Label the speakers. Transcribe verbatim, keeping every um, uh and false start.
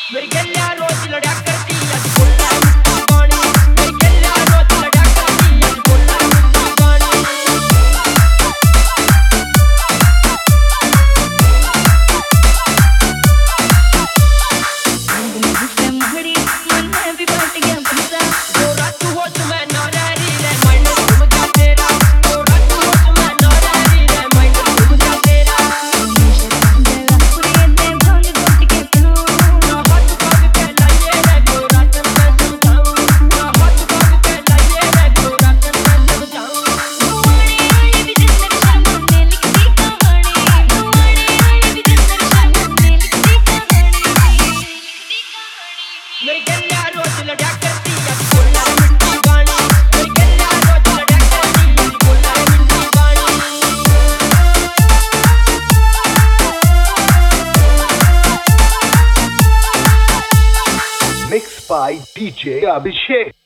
Speaker 1: मेरी गलियां रोज लड़ा करती आज बोला मिट्टी पानी मेरी गलियां रोज लड़ा करती आज बोला मिट्टी पानी
Speaker 2: मुझसे महड़ी मन में भी बट गया बंसा
Speaker 1: जो रात होश में ना रही रे माइंड घूम गया तेरा जो रात होश में ना रही रे माइंड घूम गया तेरा
Speaker 2: जला पूरे दे भांग घुट के पियो
Speaker 1: ना हाथ पग के लाइए रे जो रात में समझाऊं ना हाथ पग के लाइए रे जो रात में समझाऊं
Speaker 2: वाणी आई भी जिंदगी शर्मा ने लिखती कहानी वाणी आई भी जिंदगी शर्मा ने लिखती कहानी
Speaker 1: मेरी गलियां रोज लड़ा करती आज बोला मिट्टी पानी मेरी गलियां रोज लड़ा करती आज बोला मिट्टी पानी
Speaker 3: Mixed by D J Abhishek.